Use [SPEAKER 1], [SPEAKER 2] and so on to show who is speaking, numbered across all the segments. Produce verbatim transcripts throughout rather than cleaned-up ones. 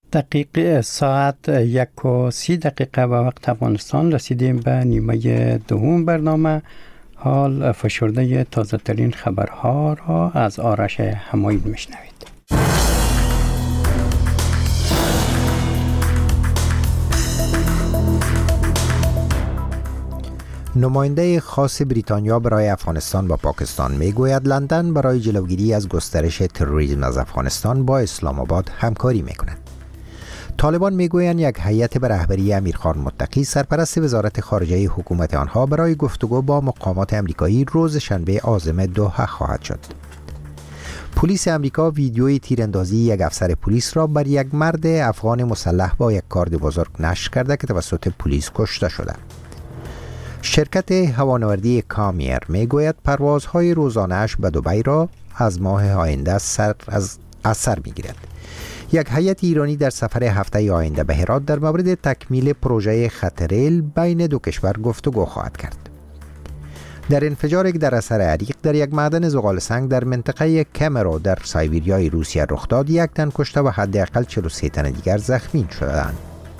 [SPEAKER 1] دقیقه ساعت یک و سی دقیقه و وقت افغانستان رسیدیم به نیمه دوم برنامه. حال فشرده تازه ترین خبرها را از آرش حماید میشنوید.
[SPEAKER 2] نماینده خاص بریتانیا برای افغانستان با پاکستان میگوید لندن برای جلوگیری از گسترش تروریسم از افغانستان با اسلام آباد همکاری میکند. طالبان میگویند یک هیئت به رهبری امیرخان متقی سرپرست وزارت خارجه حکومت آنها برای گفتگو با مقامات امریکایی روز شنبه عازم دوحه خواهد شد. پلیس امریکا ویدیوی تیراندازی یک افسر پلیس را بر یک مرد افغان مسلح با یک کارد بزرگ نشر کرده که توسط پلیس کشته شده. شرکت هوانوردی کامیر میگوید پروازهای روزانه‌اش به دبی را از ماه آینده سر از اثر میگیرد. یک هیئت ایرانی در سفر هفته آینده به هرات در مورد تکمیل پروژه خط ریل بین دو کشور گفتگو خواهد کرد. در انفجاری که در اثر عریق در یک معدن زغال سنگ در منطقه کمرو در سایبیریای روسیه رخ داد، یک تن کشته و حداقل چهل و سه تن دیگر زخمی شدند.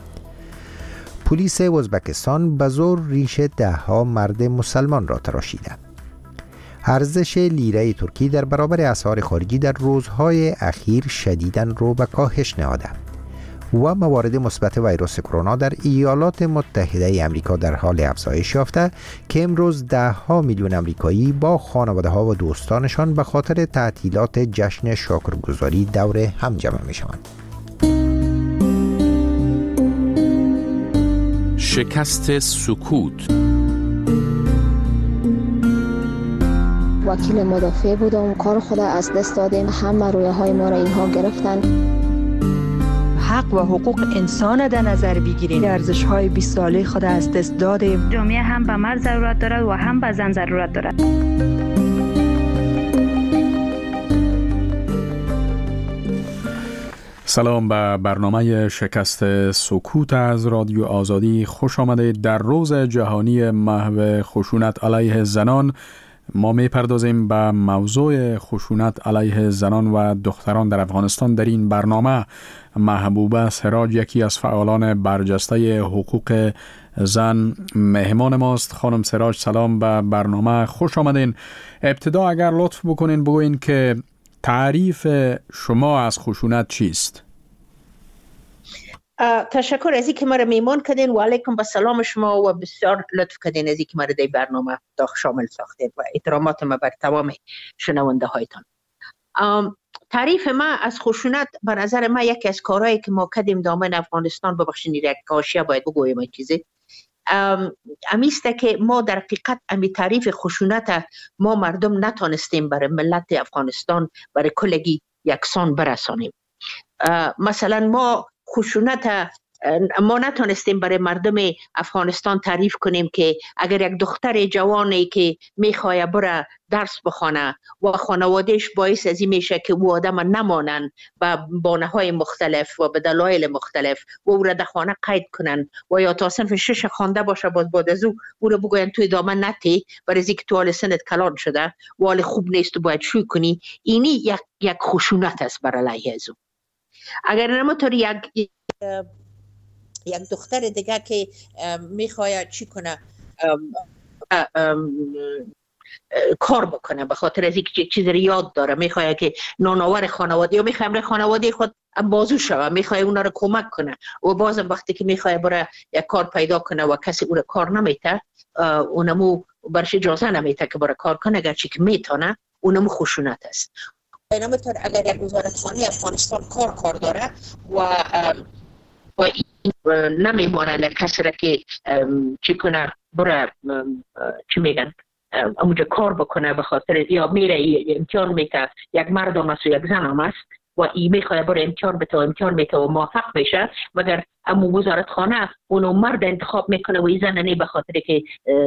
[SPEAKER 2] پلیس ازبکستان به زور ریش ده ها مرد مسلمان را تراشیده. ارزش لیره ترکی در برابر اسعار خارجی در روزهای اخیر شدیداً رو به کاهش نهاده و موارد مثبت ویروس کرونا در ایالات متحده آمریکا در حال افزایش یافته که امروز ده ها میلیون آمریکایی با خانواده ها و دوستانشان به خاطر تعطیلات جشن شکرگزاری دور هم جمع می شوند.
[SPEAKER 3] شکست سکوت.
[SPEAKER 4] وکیل مدافع بودم، کار خود از دست دادیم، همه رویه های ما را اینها گرفتن.
[SPEAKER 5] حق و حقوق انسان در نظر بگیریم، ارزش های بیست ساله خود از دست دادیم.
[SPEAKER 6] جامعه هم به مرد ضرورت دارد و هم به زن ضرورت دارد.
[SPEAKER 3] سلام به برنامه شکست سکوت از رادیو آزادی. خوش آمدید. در روز جهانی محو خشونت علیه زنان ما میپردازیم به موضوع خشونت علیه زنان و دختران در افغانستان. در این برنامه محبوبه سراج، یکی از فعالان برجسته حقوق زن، مهمان ماست. خانم سراج سلام به برنامه، خوش آمدین. ابتدا اگر لطف بکنین بگوین که تعریف شما از خشونت چیست؟
[SPEAKER 7] تشکر از اینکه مرا میمان کردین و علیکم به سلام شما و بسیار لطف کردین از اینکه مرا در برنامه داخل شامل ساختید و احترامات ما بر تمام شنونده هایتان. تعریف ما از خشونت به نظر ما یکی از کارهایی که ما کردیم دامن افغانستان، ببخشید یک کاشیه باید بگویم این چیزی امیسته که ما در حقیقت امی تعریف خشونت ما مردم نتانستیم برای ملت افغانستان برای کلگی یکسان برسانیم. مثلا ما خشونت ما نتونستیم برای مردم افغانستان تعریف کنیم که اگر یک دختر جوانی که میخواه بره درس بخونه و خانوادهش باعث از این میشه که او آدم نمانن به بانه‌های مختلف و به دلایل مختلف و او را در خانه قید کنن و یا تا صنف شش خوانده باشه باز بعد از او او را بگوین توی دامن نتی برای اینکه تو حال سنت کلان شده و حال خوب نیست و باید شوی کنی. اینی یک یک خشونت است برای علیه از او. اگر نمطور یک یک دختر دیگه که میخواه چی کنه ام ام ام کار بکنه به خاطر از اینکه چیز رو یاد داره، میخواه که نانآور خانواده یا میخواه امر خانواده خود بازو شوه، میخواه اونا رو کمک کنه و بازم وقتی که میخواه بره یک کار پیدا کنه و کسی او رو کار نمیته، اونمو برش اجازه نمیته که بره کار کنه گرچه که میتونه، اونمو خشونت است. نمیتون اگر یک وزارتخانه افغانستان کار کار داره و و نمیمانه کسی را که چی کنه بره چی میگن اونجا کار بکنه به خاطر یا میره امتحان میته، یک مردم است و یک زن هم است و این میخواه بره امتحان بته و امتحان میته و موفق بشه، مگر امو وزارتخانه اونو مرد انتخاب میکنه و این زن نه به خاطر که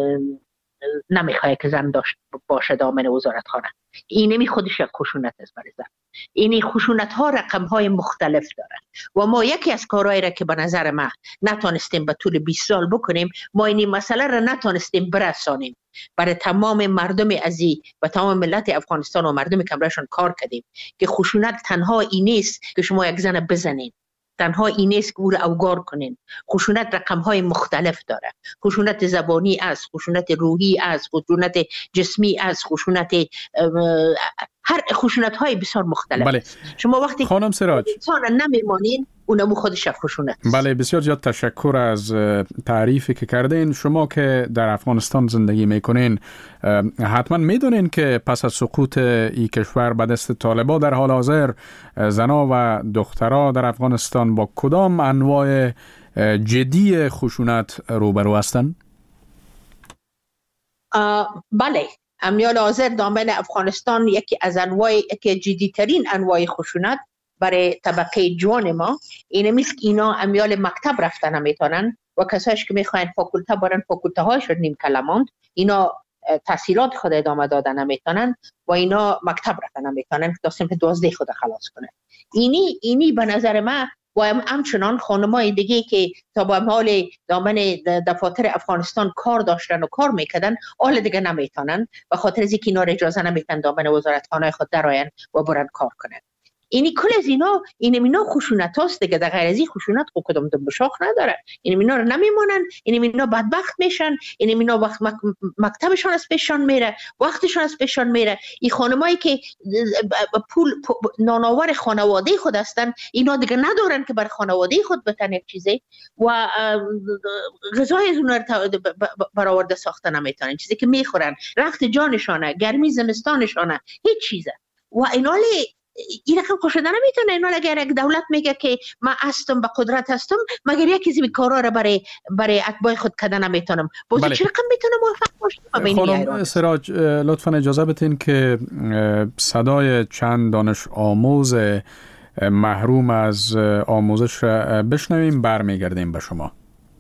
[SPEAKER 7] نمیخواه که زن داشت باشه دامن وزارتخانه. این نمی خودش یک خشونت است برای زن. اینی خشونت ها رقم های مختلف داره و ما یکی از کارهایی را که به نظر ما نتونستیم به طول بیست سال بکنیم، ما اینی مسئله را نتونستیم برسانیم برای تمام مردم عزیز و تمام ملت افغانستان و مردم که برایشان کار کردیم که خشونت تنها این نیست که شما یک زن بزنید، تنها این نیست که او را اوگار کنین. خشونت رقم های مختلف داره. خشونت زبانی است، خشونت روحی است، خشونت جسمی است، خشونت هر خشونت های بسیار مختلف.
[SPEAKER 3] بله.
[SPEAKER 7] شما وقتی
[SPEAKER 3] خانم سراج
[SPEAKER 7] انسان نمیمانین اونمو خودش خشونت است.
[SPEAKER 3] بله، بسیار زیاد تشکر از تعریفی که کردین. شما که در افغانستان زندگی میکنین حتما میدونین که پس از سقوط این کشور به دست طالبان در حال حاضر زنا و دخترها در افغانستان با کدام انواع جدی خشونت روبرو هستند؟
[SPEAKER 7] بله، امیال حاضر دامن افغانستان یکی از انواع یکی جدیترین انواع خشونت برای طبقه جوان ما اینه میست که اینا امیال مکتب رفتن نمیتونن و کسایش که میخواین فاکولته برن فاکولته هایشون نیم کلماند، اینا تحصیلات خود ادامه دادن نمیتونن و اینا مکتب رفتن نمیتونن که تا صنف دوازده خود خلاص کنن. اینی اینی به نظر من و همچنان خانمای دیگه که تا به حال دامن دفاتر افغانستان کار داشتن و کار میکردن حال دیگه نمیتونن و خاطر از اینکه اینا اجازه نمیتن دامن وزارتخانه خود درآین و برن کار کنن. اینی کل از اینا این اینا خشونت هاست دیگه. در غیر از این خشونت خود کدام دم بشاخ نداره. این اینا رو نمیمونن، این اینا بدبخت میشن، این اینا وقت مکتبشان از پیششان میره، وقتشان از پیششان میره. این خانمایی که پول نانآور خانواده خود هستن اینا دیگه ندارن که بر خانواده خود بتن یک چیزی و غذای از اونها برآورده ساخته نمیتونن، چیزی که میخورن، رخت جانشانه، گرمی زمستانشانه، هیچ چیزه. و اینا این رقم خوشده نمیتونه. اینا اگر یک دولت میگه که من هستم به قدرت هستم مگر یکی زی کارا را برای برای اتباع خود کردن نمیتونم، بازی
[SPEAKER 3] بله.
[SPEAKER 7] چه رقم میتونه موفق باشه؟
[SPEAKER 3] خانم سراج لطفا اجازه بدین که صدای چند دانش آموز محروم از آموزش بشنویم، برمیگردیم به شما.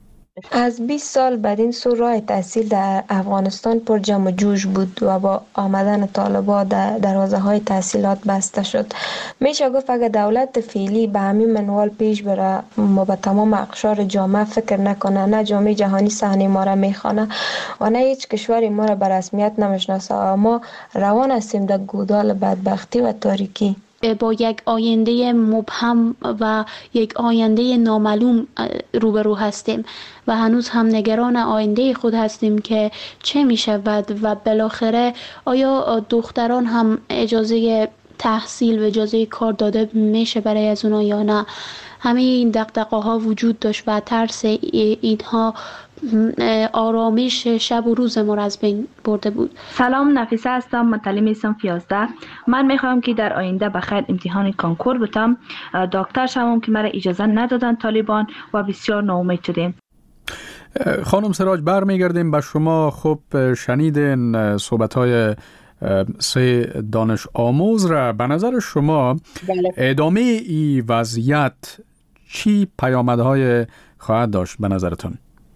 [SPEAKER 8] از بیست سال بعد این سو راه تحصیل در افغانستان پر جمع و جوش بود و با آمدن طالبان در دروازه های تحصیلات بسته شد. میشه گفت اگر دولت فعلی به همین منوال پیش بره ما به تمام اقشار جامعه فکر نکنه، نه جامعه جهانی صحنه ما را میخوانه و نه هیچ کشوری ما را به رسمیت نمیشناسه و ما روان هستیم در گودال بدبختی و تاریکی.
[SPEAKER 9] با یک آینده مبهم و یک آینده نامعلوم روبرو هستیم و هنوز هم نگران آینده خود هستیم که چه می شود و بالاخره آیا دختران هم اجازه تحصیل و اجازه کار داده میشه برای از اونا یا نه. همه این دغدغه ها وجود داشت و ترس اینها آرامش شب و روز ما را از بین برده بود.
[SPEAKER 6] سلام، نفیسه هستم، متعلم صنف یازده. من میخوام که در آینده بخیر امتحان کنکور بتم، دکتر شوم که مرا اجازه ندادن طالبان و بسیار ناامید شدیم.
[SPEAKER 3] خانم سراج برمیگردیم به شما. خب شنیدین صحبت‌های سه دانش آموز را. به نظر شما ادامه این وضعیت چی پیامدهای خواهد داشت به نظرتون؟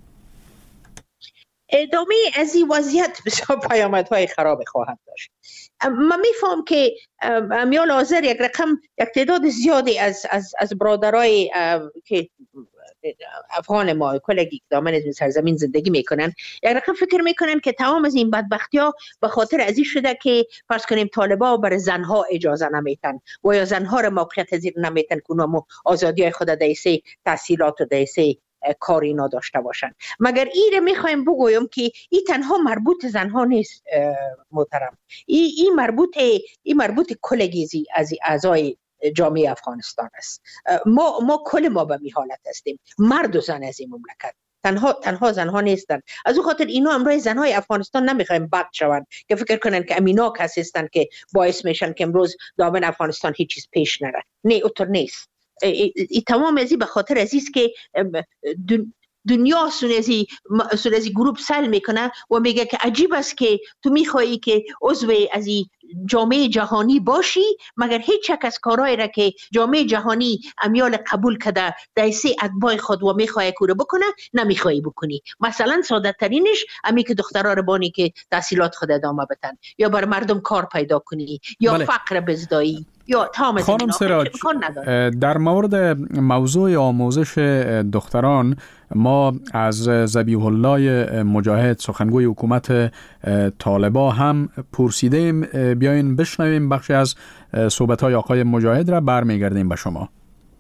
[SPEAKER 7] ادامه از این وضعیت بسیار پیامدهای خراب خواهد داشت. من میفهم که امیال حاضر یک رقم یک تعداد زیادی از از از برادرای که افغان ما کلگی که دامن از سرزمین زندگی میکنن یک رقم فکر میکنن که تمام از این بدبختی ها به خاطر از این شده که فرض کنیم طالبان بر زنها اجازه نمیتن و یا زنها را موقعیت پذیر نمیتن که اونها آزادی های خود دیسه تحصیلات و دیسه کاری نداشته باشن. مگر این میخوایم بگویم که این تنها مربوط زنها نیست محترم، این این مربوط این مربوط کلگیزی از اعضای جامعه افغانستان است. ما ما کل ما به می حالت هستیم، مرد و زن از این مملکت، تنها تنها زنها نیستن. از اون خاطر اینا امروز زنهای افغانستان نمیخوایم بد شوند که فکر کنن که امینا کسی هستن که باعث میشن که امروز دامن افغانستان هیچ چیز پیش نره. نه، اونطور نیست. ای, ای تمام ازی به خاطر ازیست که دنیا سونزی سونزی گروپ سل میکنه و میگه که عجیب است که تو میخوایی که عضو از این جامعه جهانی باشی مگر هیچ یک از کارهایی را که جامعه جهانی امیال قبول کرده دایسه اتباع خود و میخوای کوره بکنه نمیخوایی بکنی. مثلا ساده ترینش امی که دخترها رو بانی که تحصیلات خود ادامه بدن یا بر مردم کار پیدا کنی یا بله. فقر بزدایی یا تام.
[SPEAKER 3] خانم سراج، در مورد موضوع آموزش دختران ما از ذبیح الله مجاهد سخنگوی حکومت طالبان هم پرسیدیم. بیاین بشنویم بخشی از صحبت‌های آقای مجاهد را، برمیگردیم به شما.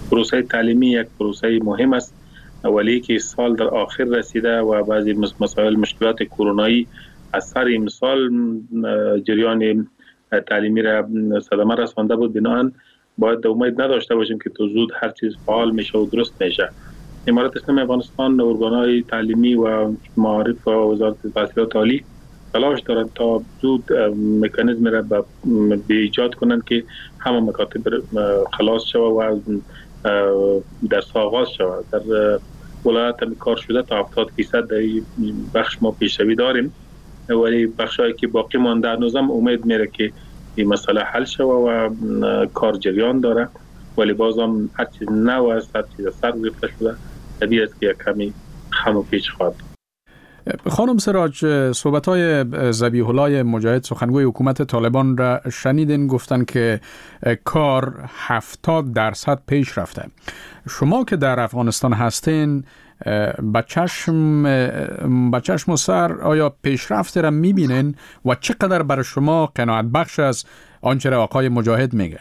[SPEAKER 10] پروسه تعلیمی یک پروسه مهم است، ولی که سال در آخر رسیده و بعضی مسائل مشکلات کرونایی از سر امسال جریان تعلیمی را صدمه رسانده بود. بنابراین باید امید نداشته باشیم که تو زود هر چیز فعال میشه و درست میشه. امارات اسلامی افغانستان ارگان‌های تعلیمی و معارف و وزارت تحصیلات عالی تلاش دارند تا زود مکانیزم را به ایجاد کنند که همه مکاتب خلاص شود و در آغاز شود. در ولایت هم کار شده تا هفتاد درصد در بخش ما پیشروی داریم، ولی بخشایی که باقی مانده هنوزم امید میره که این مسئله حل شود و کار جریان داره، ولی بازم هر چیز نو است، هر چیز سر گرفته شده، طبیعی است که یک کمی خم و پیچ خواهد.
[SPEAKER 3] خانم سراج، صحبت‌های ذبیح الله مجاهد سخنگوی حکومت طالبان را شنیدین، گفتن که کار هفتاد درصد پیش رفته. شما که در افغانستان هستین با چشم با چشم و سر آیا پیشرفت را می‌بینین و چقدر برای شما قناعت بخش است آنچه را آقای مجاهد میگه؟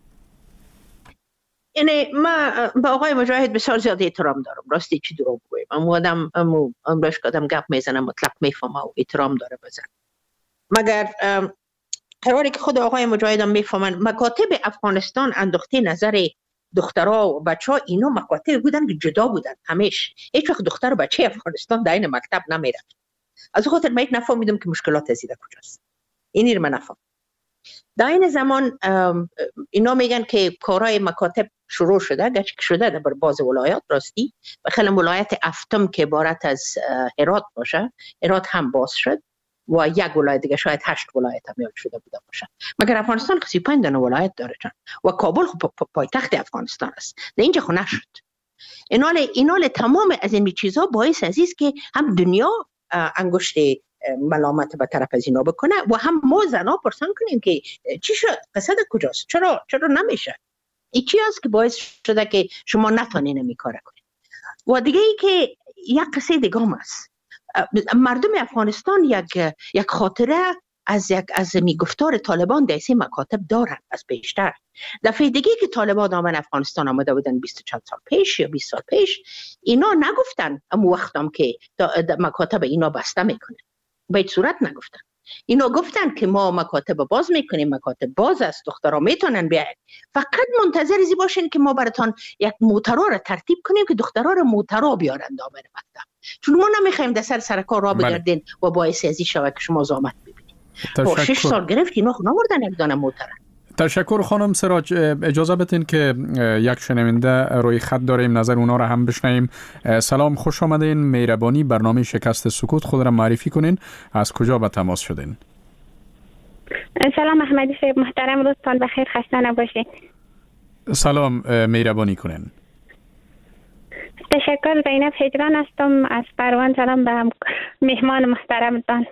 [SPEAKER 7] یعنی ما با آقای مجاهد بسیار زیاد احترام دارم، راستی چی دروغ بگویم. اما آدم امو امروز که آدم گپ میزنه مطلق میفهمه و احترام داره بزن. مگر قراری که خود آقای مجاهد هم میفهمن مکاتب افغانستان انداخته نظر دخترها و بچه ها، اینا مکاتب بودن که جدا بودن همیشه. هیچ وقت دختر و بچه افغانستان در این مکتب نمیرن. از خاطر من نفهمیدم که مشکلات ازیده کجاست. اینی رو من نفهم. در این زمان اینا میگن که کارهای مکاتب شروع شده، گچ شده در باز ولایات، راستی و خیلی ولایت افتم که عبارت از هرات باشه، هرات هم باز شد و یک ولایت دیگه شاید هشت ولایت هم یاد شده بوده باشه. مگر افغانستان سی و پنج تا ولایت داره جان و کابل خب پایتخت افغانستان است. در اینجا خو نشد. اینال اینال تمام از این چیزها باعث عزیز که هم دنیا انگشت ملامت به طرف از اینا بکنه و هم ما زنا پرسان کنیم که چی شد، قصد کجاست، چرا چرا نمیشه. این چی است که باعث شده که شما نتونین این کار کنید. و دیگه ای که یک قصه دیگه هم است. مردم افغانستان یک یک خاطره از یک از میگفتار طالبان در سه مکاتب دارن از بیشتر. دفعه دیگه که طالبان آمدن افغانستان آمده بودن بیست و چند سال پیش یا بیست سال پیش، اینا نگفتن اما وقتم که مکاتب اینا بسته میکنه، به هیچ صورت نگفتن. اینا گفتن که ما مکاتب باز میکنیم، مکاتب باز است، دخترها میتونن بیاین، فقط منتظر زی باشین که ما براتون یک موترا را ترتیب کنیم که دخترها را موترا بیارن دامن مکتب، چون ما نمیخوایم در سر سرکار را بگردین و باعث ازی شود که شما زحمت ببینید. با شش سال گرفت اینا نوردن یک دانه موتر.
[SPEAKER 3] تشکر خانم سراج. اجازه بدین که یک شنونده روی خط داریم، نظر اونا را هم بشنویم. سلام، خوش آمدین. مهربانی برنامه شکست سکوت خود را معرفی کنین، از کجا به تماس شدین؟
[SPEAKER 11] سلام احمدی صاحب محترم، روزتان بخیر، خسته نباشین.
[SPEAKER 3] سلام، مهربانی کنین.
[SPEAKER 11] تشکر. زینب هجران هستم از پروان. سلام به مهمان محترمتان.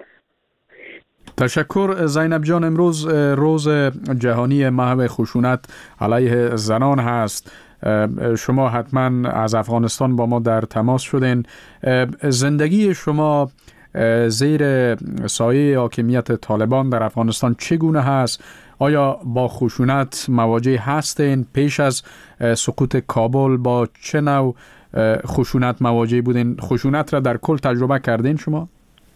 [SPEAKER 3] تشکر زینب جان. امروز روز جهانی محو خشونت علیه زنان هست. شما حتما از افغانستان با ما در تماس شدین. زندگی شما زیر سایه حاکمیت طالبان در افغانستان چگونه هست؟ آیا با خشونت مواجه هستین؟ پیش از سقوط کابل با چه نوع خشونت مواجه بودین؟ خشونت را در کل تجربه کردین شما؟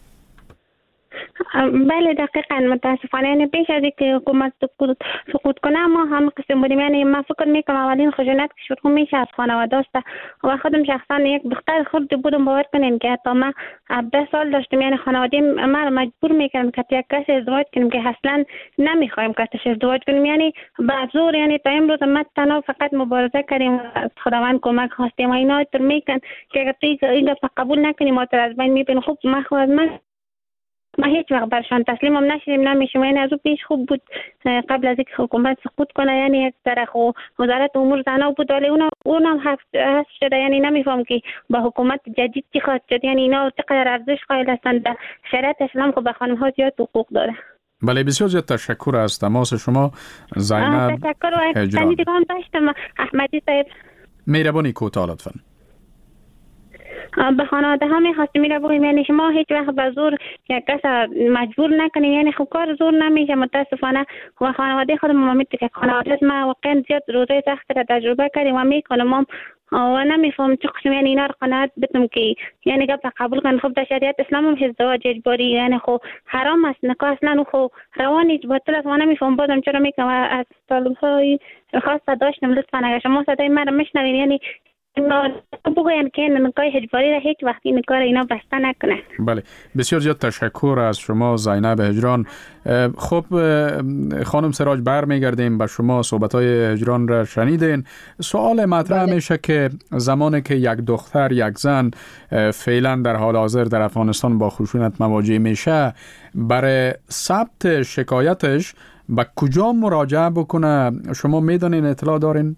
[SPEAKER 11] بله دقیقاً. متاسفانه یعنی پیش از اینکه حکومت سقوط سقوط کنه ما هم قسم بودیم. یعنی من فکر میکنم اولین خشونت که شروع میشه از خانواده است و خودم شخصا یک دختر خرد بودم. باور کنین که تا من هفده سال داشتم، یعنی خانواده من مجبور میکردن که یک کسی ازدواج کنیم که اصلا نمیخوایم کسش ازدواج کنیم، یعنی به زور. یعنی تا امروز ما تنها فقط مبارزه کردیم، خداوند کمک خواستیم و اینا تر میکن که اگر تو این قبول نکنیم ما تر از بین میبینیم. خوب ما خود من ما هیچ وقت برشان تسلیمم نشدیم نمیشیم. یعنی از اون پیش خوب بود قبل از اینکه حکومت سقوط کنه، یعنی یک طرف و وزارت امور زنان بود ولی اونم اونم حذف شده. یعنی نمیفهم که با حکومت جدید چی خواهد شد. یعنی اینا چقدر ارزش قائل هستند. در شریعت اسلام خب به خانم ها زیاد حقوق داره.
[SPEAKER 3] بله، بسیار زیاد تشکر از تماس شما زینب.
[SPEAKER 11] تشکر. و یک دیگه هم داشتم احمدی صاحب.
[SPEAKER 3] مهربانی کوتاه لطفاً.
[SPEAKER 11] به خانواده ها میخواستیم میره بگیم یعنی شما هیچ وقت به زور یک کس مجبور نکنیم، یعنی خب کار زور نمیشه. متاسفانه و خانواده خودم ما میتونه که خانواده ما واقعا زیاد روزای سخت را تجربه کردیم و میکنم و نمیفهم چه قسم یعنی اینا رو قناعت بدم که یعنی قبل قبول کنن. خب در شریعت اسلام هم ازدواج اجباری یعنی خب حرام است، نکاح اصلا خب روانی باطل است. ما نمیفهم بازم چرا میگم از طالب های خاص داشتم لطفا اگر شما صدای من رو میشنوین یعنی بگوین که نکاح اجباری را هیچ وقتی نکاح اینا بسته نکنن.
[SPEAKER 3] بله، بسیار زیاد تشکر از شما زینب هجران. خب خانم سراج برمیگردیم به شما، صحبت‌های هجران را شنیدین. سوال مطرح
[SPEAKER 7] بله.
[SPEAKER 3] میشه که زمانی که یک دختر یک زن فعلا در حال حاضر در افغانستان با خشونت مواجه میشه، برای ثبت شکایتش به کجا مراجعه بکنه؟ شما میدونین، اطلاع دارین؟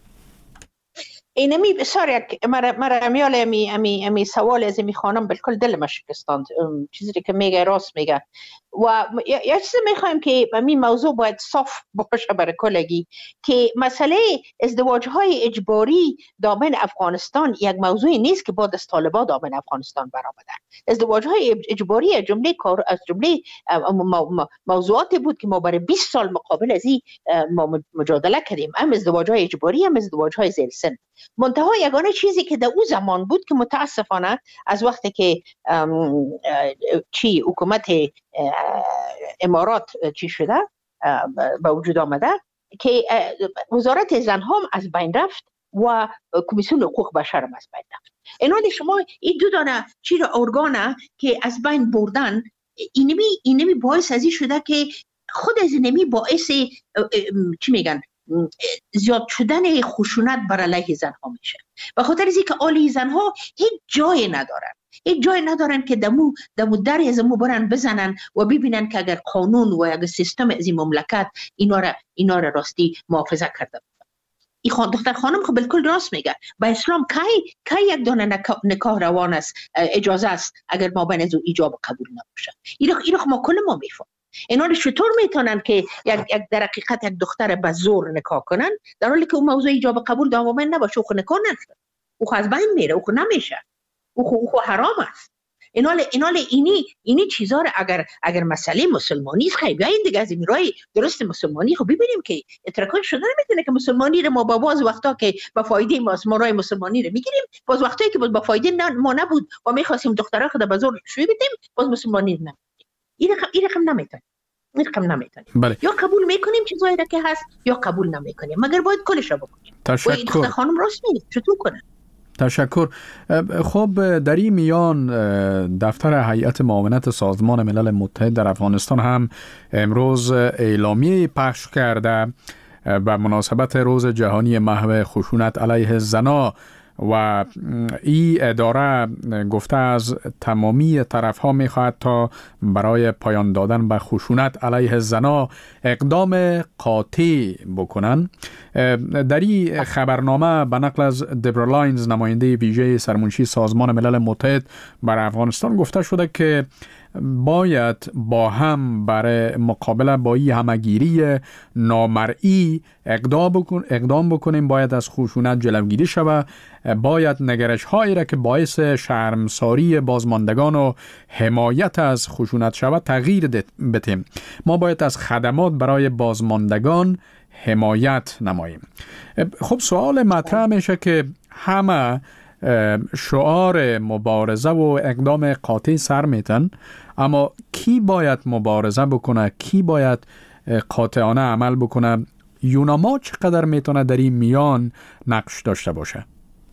[SPEAKER 7] اینمی بسیار یک مرا مرا میال امی امی امی سوال از می خانم بالکل دل ما شکستاند. چیزی که میگه راست میگه و یا چیزی میخوایم که همین موضوع باید صاف باشه برای کلگی که مسئله ازدواج های اجباری دامن افغانستان یک موضوعی نیست که بعد از طالبان دامن افغانستان برآمده. ازدواج های اجباری جمله کار از جمله موضوعاتی بود که ما برای بیست سال مقابل از این ما مجادله کردیم. هم ازدواج های اجباری هم ازدواج های زیر سن. منتها یگانه چیزی که در او زمان بود که متاسفانه از وقتی که چی حکومت امارات چی شده به وجود آمده که وزارت زنها هم از بین رفت و کمیسیون حقوق بشر هم از بین رفت. اینال شما این دو دانه چی را ارگانه که از بین بردن اینمی اینمی باعث ازی شده که خود از اینمی باعث چی میگن زیاد شدن خشونت بر علیه زنها میشه. به خاطر از اینکه علیه زنها هیچ جای ندارن، هیچ جای ندارن که دمو دمو در از مو برن بزنن و ببینن که اگر قانون و اگر سیستم از این مملکت اینا را اینا را راستی محافظه کرده. این خان دختر خانم خب بالکل راست میگه. با اسلام کی کی یک دانه نکاح روان است، اجازه است اگر ما بین از ایجاب قبول نباشه. اینو اینو ما کل ما میفهم. اینا رو چطور میتونن که یک یک در حقیقت یک دختر به زور نکاح کنن در حالی که اون موضوع ایجاب قبول دامن نباشه؟ او خو نکاح نشه، او خو از بین میره، او خو نمیشه، او خو, او خو حرام است. اینال اینال اینی اینی چیزا رو اگر اگر مسئله مسلمانی است خیلی بیاین دیگه از این رای درست مسلمانی خب ببینیم که اترکان شده نمیتونه که مسلمانی رو ما با باز وقتا که با فایده ما ما رای مسلمانی رو میگیریم، باز وقتایی که با فایده ما نبود و میخواستیم دخترها خود به زور شوی بدیم باز مسلمانی رو این رقم این رقم نمیتونیم این رقم نمیتونیم
[SPEAKER 3] بله.
[SPEAKER 7] یا قبول میکنیم چیزایی را که هست یا قبول نمیکنیم، مگر باید کلش رو بکنیم.
[SPEAKER 3] تشکر.
[SPEAKER 7] و این خانم راست میگه، چطور کنه؟
[SPEAKER 3] تشکر. خب در این میان دفتر هیئت معاونت سازمان ملل متحد در افغانستان هم امروز اعلامیه پخش کرده به مناسبت روز جهانی محو خشونت علیه زنان و این اداره گفته از تمامی طرف ها می خواهد تا برای پایان دادن به خشونت علیه زنان اقدام قاطع بکنن. در این خبرنامه به نقل از دبرا لاینز نماینده ویژه سرمنشی سازمان ملل متحد بر افغانستان گفته شده که باید با هم برای مقابله با این همگیری نامرئی اقدام بکن اقدام بکنیم. باید از خشونت جلوگیری شود. باید نگرش هایی را که باعث شرمساری بازماندگان و حمایت از خشونت شود تغییر بدیم. ما باید از خدمات برای بازماندگان حمایت نماییم. خب سوال مطرح میشه که همه شعار مبارزه و اقدام قاطع سر میتن، اما کی باید مبارزه بکنه، کی باید قاطعانه عمل بکنه؟ یوناما چقدر میتونه در این میان نقش داشته باشه؟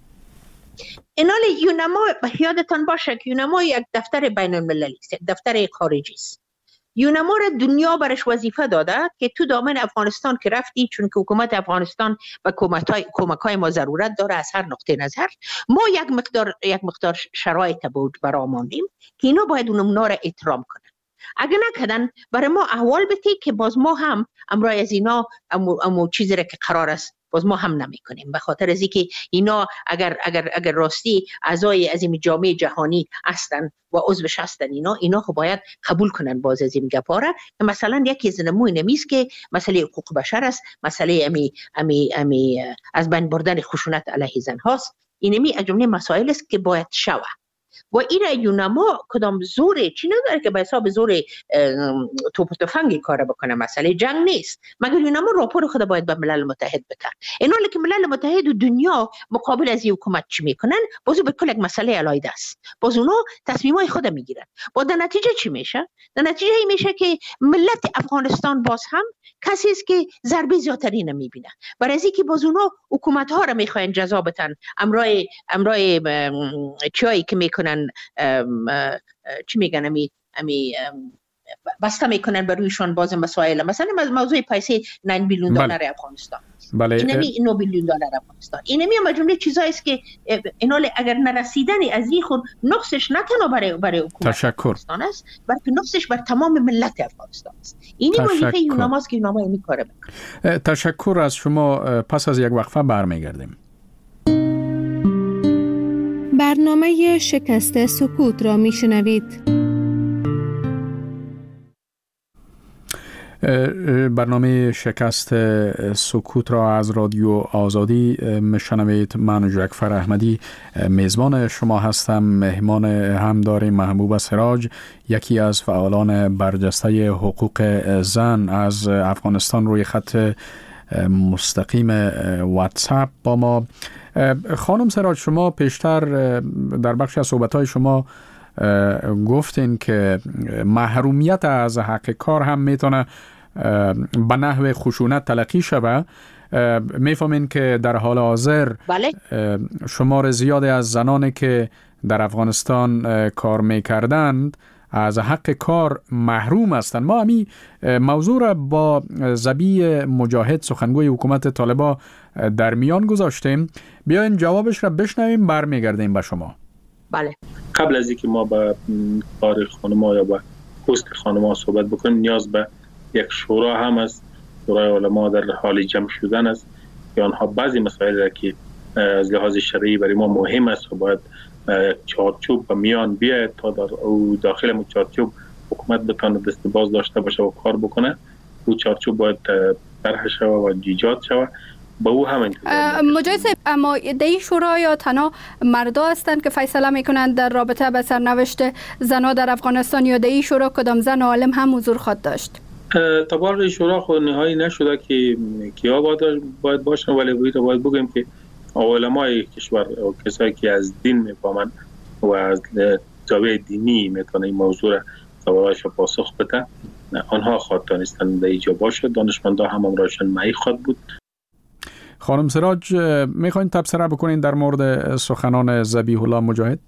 [SPEAKER 7] اینال یوناما یادتان باشه که یوناما یک دفتر بین المللی است، یک دفتر خارجی است. یوناما را دنیا برش وظیفه داده که تو دامن افغانستان که رفتی، چون که حکومت افغانستان و کمک های ما ضرورت داره از هر نقطه نظر، ما یک مقدار یک مقدار شرایط بود برآماندیم که اینا باید اونا را احترام کنن. اگر نکردن برای ما احوال بده که باز ما هم امرای از اینا امو, امو چیزی را که قرار است باز ما هم نمی کنیم، به خاطر از اینکه اینا اگر اگر اگر راستی اعضای از این جامعه جهانی هستن و عضوش هستن، اینا اینا خب باید قبول کنن باز از این گپاره که مثلا یکی از نمونه نمیست که مسئله حقوق بشر است، مسئله امی امی امی از بین بردن خشونت علیه زن هاست. اینمی از جمله مسائل است که باید شوه. و این یونما کدام زوره چی نداره که به حساب زور توپ و تفنگی کار بکنه. مسئله جنگ نیست، مگر یونما راپور خود باید به ملل متحد بکن. این حالی که ملل متحد و دنیا مقابل از این حکومت چی میکنن، بازو به کل یک مسئله علایده است، باز اونا تصمیمای خود میگیرن. با در نتیجه چی میشه؟ در نتیجه این میشه که ملت افغانستان باز هم کسی است که ضربه زیادتری نمیبینه، برای از اینکه باز اونا حکومت ها را میخواین جزا بدن. امرای امرای چایی که میکنن چی میگن امی امی بسته میکنن بر رویشان باز مسائل، مثلا موضوع پیسه نه بیلیون دلار افغانستان.
[SPEAKER 3] بله.
[SPEAKER 7] اینمی نه بیلیون دلار افغانستان، اینمی هم جمله چیزایی است که اینا اگر نرسیدن از این خود نقصش نه تنها برای برای حکومت افغانستان است، بلکه نقصش بر تمام ملت افغانستان است. اینی وظیفه یوناما است که یوناما این کارو میکنه.
[SPEAKER 3] تشکر از شما. پس از یک وقفه برمیگردیم.
[SPEAKER 12] برنامه شکست سکوت را میشنوید.
[SPEAKER 3] برنامه شکست سکوت را از رادیو آزادی میشنوید. من جعفر احمدی میزبان شما هستم. مهمان هم داریم محبوبه سراج، یکی از فعالان برجسته حقوق زن از افغانستان، روی خط مستقیم واتساپ با ما. خانم سراج، شما پیشتر در بخش از صحبت‌های شما گفتین که محرومیت از حق کار هم میتونه به نحو خشونت تلقی شود. میفهمین که در حال حاضر
[SPEAKER 7] بله.
[SPEAKER 3] شمار زیادی از زنانی که در افغانستان کار میکردند از حق کار محروم هستند. ما همین موضوع را با ذبیح مجاهد، سخنگوی حکومت طالبان، در میان گذاشتیم. بیاین جوابش را بشنویم، برمیگردیم به شما.
[SPEAKER 7] بله.
[SPEAKER 10] قبل از اینکه ما به کار خانم‌ها یا به پست خانم‌ها صحبت بکنیم، نیاز به یک شورا هم است. شورای علما در حال جمع شدن است که آنها بعضی مسائل را که از لحاظ شرعی برای ما مهم است و باید چارچوب به میان بیاید تا در او داخل چارچوب حکومت بتونه دست باز داشته باشه و کار بکنه. او چارچوب باید طرح شود و ایجاد شود. با او هم
[SPEAKER 13] مجاهد صاحب، اما در شورا یا تنها مردا هستند که فیصله میکنند در رابطه به سرنوشت زنها در افغانستان، یا در این شورا کدام زن عالم هم حضور خواهد داشت؟
[SPEAKER 10] طبعا شورا خود نهایی نشده که کیا باید باشن، ولی باید باید بگیم که علمای کشور و کسایی که از دین میفهمند و از زاویه دینی میتونه این موضوع را سوالایش پاسخ بده، آنها خواهد دانستند در اینجا باشه. دانشمندا هم امرایشان معی خواهد بود.
[SPEAKER 3] خانم سراج، میخواین تبصره بکنین در مورد سخنان ذبیح الله مجاهد؟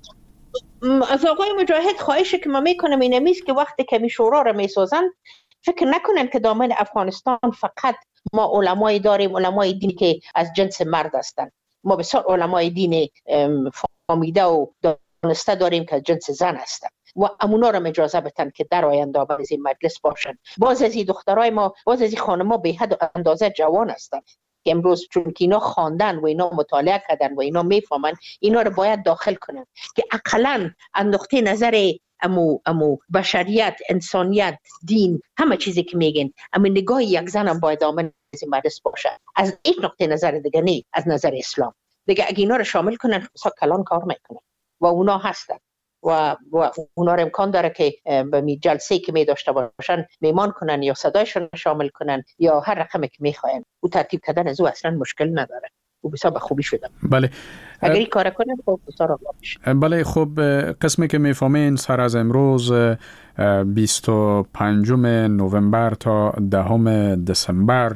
[SPEAKER 7] از آقای مجاهد خواهشی که ما میکنم این است که وقتی که می شورا را میسازن فکر نکنن که دامن افغانستان فقط ما علمای داریم، علمای دینی که از جنس مرد هستند. ما بسیار علمای دین فهمیده و دانسته داریم که از جنس زن هستند و امونا را اجازه بدن که در آینده باز این مجلس باشن. باز از این دخترای ما، باز از این خانم‌ها به حد و اندازه جوان هستند که امروز چون که اینا خواندن و اینا مطالعه کردن و اینا میفهمن، اینا رو باید داخل کنن که اقلاً از نقطه نظر امو امو بشریت، انسانیت، دین، همه چیزی که میگن، اما نگاه یک زن هم باید آمن از این مدرس باشه. از این نقطه نظر دیگه نه، از نظر اسلام دیگه. اگه اینا رو شامل کنن خصوصا کلان کار میکنن و اونا هستن و و اونا رو امکان داره که به می جلسه که می داشته باشن میمان کنن یا صدایشون شامل کنن یا هر رقمی که میخواین. او ترتیب کردن از او اصلا مشکل نداره، او بسیار به خوبی شده.
[SPEAKER 3] بله.
[SPEAKER 7] اگر این کار کنن خب بسیار عالی میشه.
[SPEAKER 3] بله. خب قسمی که میفهمین سر از امروز بیست و پنجم نوامبر تا دهم دسامبر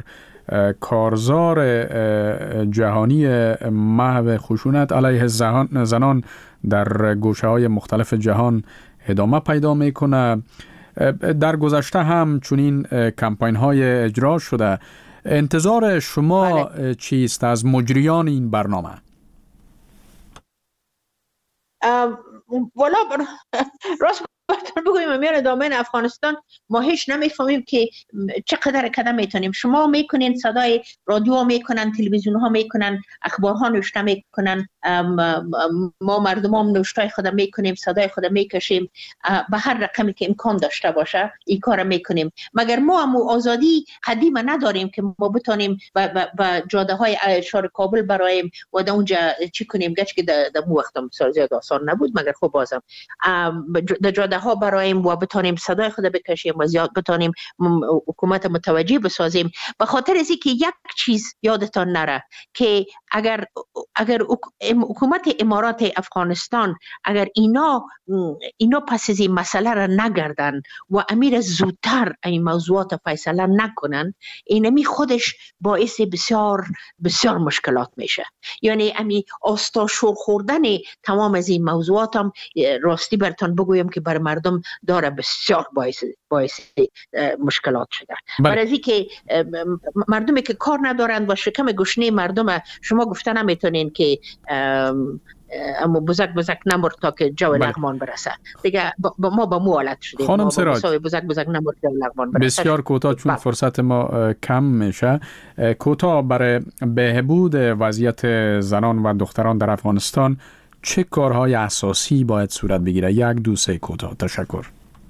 [SPEAKER 3] کارزار جهانی محو خشونت علیه زنان در گوشه‌های مختلف جهان ادامه پیدا میکنه. در گذشته هم چنین کمپاین‌های اجرا شده. انتظار شما بله. چیست از مجریان این برنامه؟
[SPEAKER 7] والا راست براتون بگویم میان دامن افغانستان ما هیچ نمیفهمیم که چقدر قدم میتونیم. شما میکنین صدای رادیو میکنن، تلویزیون ها میکنن، اخبار ها نوشته میکنن، ما مردم هم نوشته خود میکنیم، صدای خود میکشیم، به هر رقمی که امکان داشته باشه این کار میکنیم. مگر ما هم آزادی قدیم نداریم که ما بتونیم و جاده های شهر کابل برایم و در اونجا چی کنیم، گچ که در مو وقتم زیاد آسان نبود، مگر خب بازم در جاده ها برایم و بتونیم صدای خود بکشیم و زیاد بتونیم حکومت متوجه بسازیم. به خاطر از اینکه یک چیز یادتان نره که اگر اگر حکومت امارات افغانستان اگر اینا اینا پس از این مسئله را نگردن و امیر زودتر این موضوعات فیصله نکنن، اینمی خودش باعث بسیار بسیار مشکلات میشه. یعنی امی آستاشور خوردن تمام از این موضوعات هم راستی براتون بگویم که بر مردم داره بسیار باعث باعث مشکلات شده. برای از اینکه مردمی که کار ندارند و شکم گشنه مردم، شما گفته نمیتونین که اما بزرگ بزرگ نمرد تا که جو لغمان برسه دیگه. با ما با موالت شدیم.
[SPEAKER 3] خانم سراج،
[SPEAKER 7] بزرگ بزرگ نمرد جو لغمان برسه.
[SPEAKER 3] بسیار کوتاه چون فرصت ما کم میشه، کوتاه برای بهبود وضعیت زنان و دختران در افغانستان چه کارهای اساسی باید صورت بگیره؟ یک دو سه کوتاه. تشکر.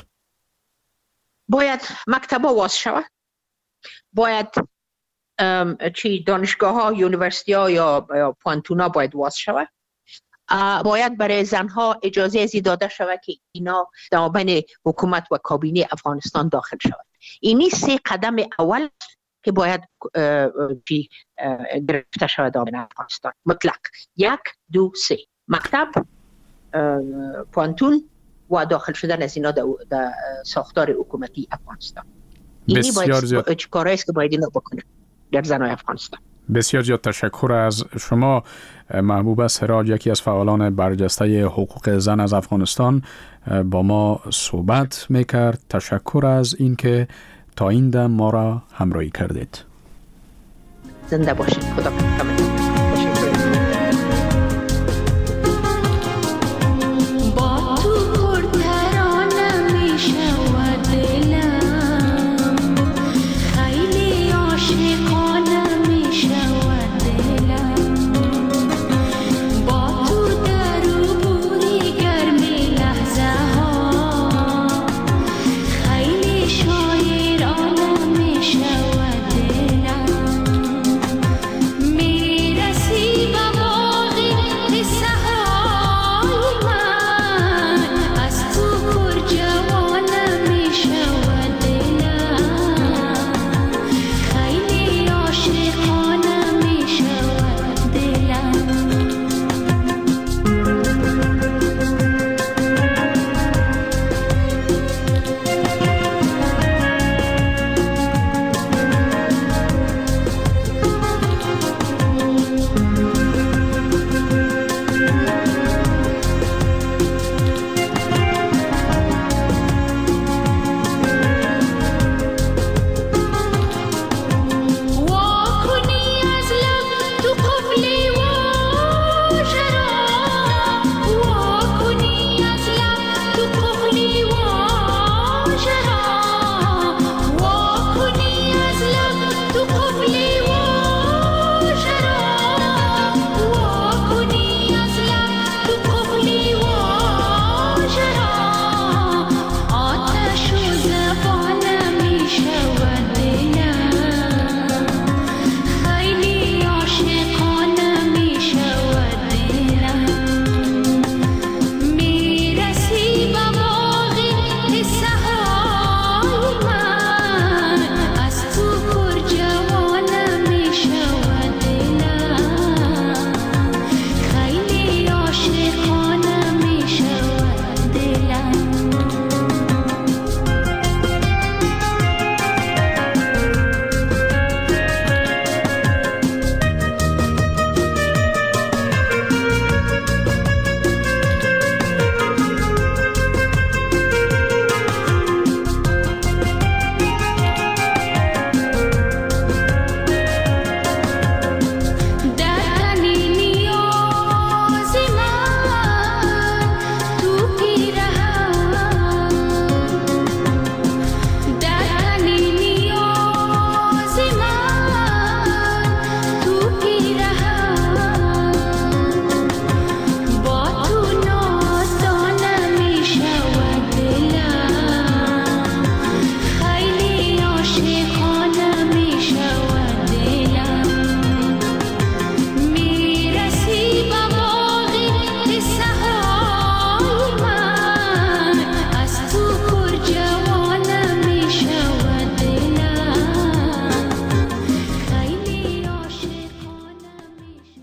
[SPEAKER 7] باید مکتبا واز شود، باید چی دانشگاه ها، یونیورسیتی ها یا, یا پوانتون ها باید واز شود، باید برای زنها اجازه ازی داده شود که اینا در بین حکومت و کابینه افغانستان داخل شود. اینی سه قدم اول که باید چی گرفته شود در بین افغانستان مطلق. یک دو سه، مکتب، پوانتون و داخل شدن از اینا در ساختار حکومتی افغانستان. اینی باید کارهایی است که باید اینا بکنه در زنای افغانستان.
[SPEAKER 3] بسیار زیاد تشکر از شما محبوبه سراج، یکی از فعالان برجسته حقوق زن از افغانستان، با ما صحبت میکرد. تشکر از اینکه تا این دم ما را همراهی کردید.
[SPEAKER 7] زنده باشید. خدا